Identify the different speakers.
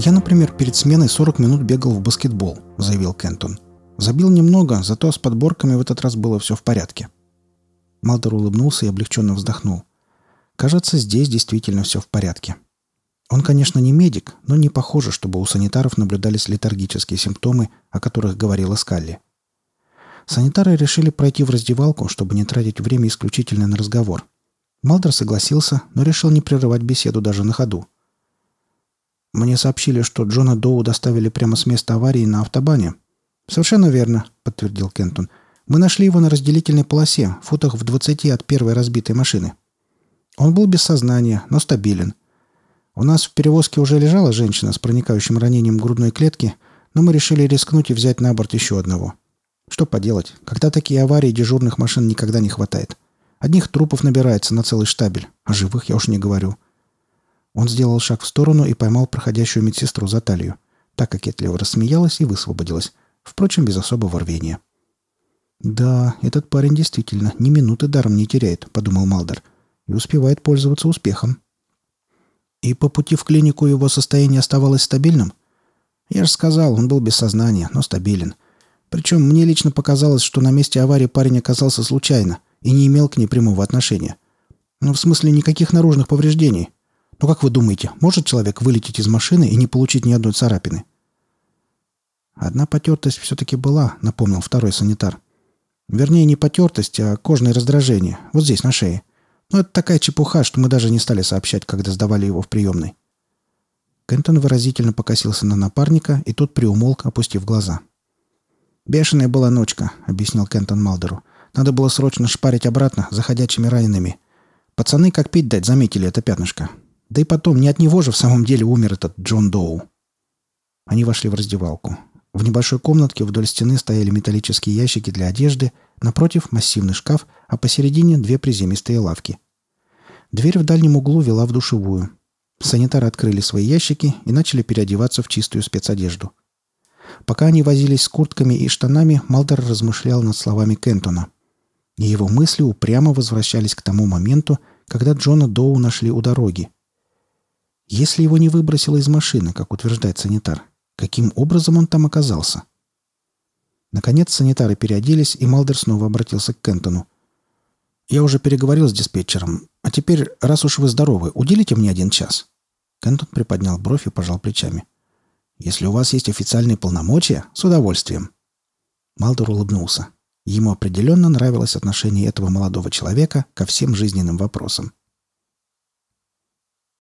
Speaker 1: «Я, например, перед сменой 40 минут бегал в баскетбол», — заявил Кентон. «Забил немного, зато с подборками в этот раз было все в порядке». Малдер улыбнулся и облегченно вздохнул. Кажется, здесь действительно все в порядке. Он, конечно, не медик, но не похоже, чтобы у санитаров наблюдались летаргические симптомы, о которых говорила Скалли. Санитары решили пройти в раздевалку, чтобы не тратить время исключительно на разговор. Малдер согласился, но решил не прерывать беседу даже на ходу. «Мне сообщили, что Джона Доу доставили прямо с места аварии на автобане». «Совершенно верно», — подтвердил Кентон. «Мы нашли его на разделительной полосе, футах в 20 от первой разбитой машины. Он был без сознания, но стабилен. У нас в перевозке уже лежала женщина с проникающим ранением грудной клетки, но мы решили рискнуть и взять на борт еще одного. Что поделать, когда такие аварии дежурных машин никогда не хватает. Одних трупов набирается на целый штабель, а живых я уж не говорю». Он сделал шаг в сторону и поймал проходящую медсестру за талию. Та кокетливо рассмеялась и высвободилась, впрочем, без особого рвения. «Да, этот парень действительно ни минуты даром не теряет», — подумал Малдер, — «и успевает пользоваться успехом». «И по пути в клинику его состояние оставалось стабильным?» «Я же сказал, он был без сознания, но стабилен. Причем мне лично показалось, что на месте аварии парень оказался случайно и не имел к ней прямого отношения. Ну, в смысле, никаких наружных повреждений. Но как вы думаете, может человек вылететь из машины и не получить ни одной царапины?» «Одна потертость все-таки была», — напомнил второй санитар. «Вернее, не потертость, а кожное раздражение. Вот здесь, на шее. Но это такая чепуха, что мы даже не стали сообщать, когда сдавали его в приемной». Кентон выразительно покосился на напарника, и тот приумолк, опустив глаза. «Бешеная была ночка», — объяснил Кентон Малдеру. «Надо было срочно шпарить обратно за ходячими ранеными. Пацаны, как пить дать, заметили это пятнышко. Да и потом, не от него же в самом деле умер этот Джон Доу». Они вошли в раздевалку. В небольшой комнатке вдоль стены стояли металлические ящики для одежды, напротив массивный шкаф, а посередине две приземистые лавки. Дверь в дальнем углу вела в душевую. Санитары открыли свои ящики и начали переодеваться в чистую спецодежду. Пока они возились с куртками и штанами, Малдер размышлял над словами Кентона. И его мысли упрямо возвращались к тому моменту, когда Джона Доу нашли у дороги. Если его не выбросило из машины, как утверждает санитар, каким образом он там оказался? Наконец санитары переоделись, и Малдер снова обратился к Кентону. «Я уже переговорил с диспетчером. А теперь, раз уж вы здоровы, уделите мне 1 час». Кентон приподнял бровь и пожал плечами. «Если у вас есть официальные полномочия, с удовольствием». Малдер улыбнулся. Ему определенно нравилось отношение этого молодого человека ко всем жизненным вопросам.